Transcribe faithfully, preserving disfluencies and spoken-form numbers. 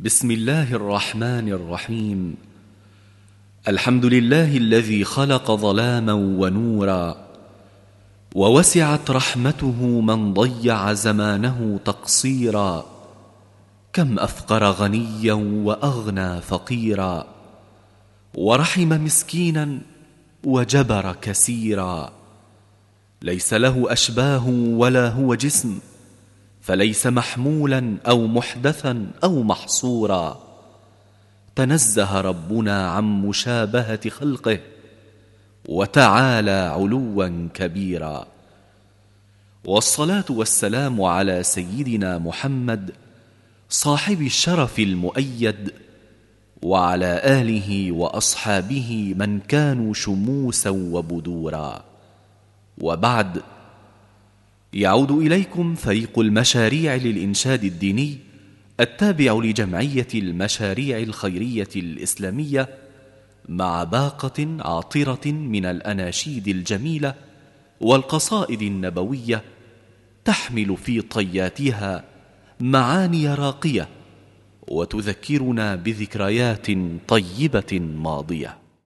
بسم الله الرحمن الرحيم. الحمد لله الذي خلق ظلاما ونورا، ووسعت رحمته من ضيع زمانه تقصيرا. كم أفقر غنيا وأغنى فقيرا، ورحم مسكينا وجبر كسيرا. ليس له أشباه ولا هو جسم، فليس محمولا أو محدثا أو محصورا. تنزه ربنا عن مشابهة خلقه، وتعالى علوا كبيرا. والصلاة والسلام على سيدنا محمد صاحب الشرف المؤيد، وعلى آله وأصحابه من كانوا شموسا وبدورا. وبعد، يعود إليكم فريق المشاريع للإنشاد الديني التابع لجمعية المشاريع الخيرية الإسلامية، مع باقة عاطرة من الأناشيد الجميلة والقصائد النبوية، تحمل في طياتها معاني راقية، وتذكرنا بذكريات طيبة ماضية.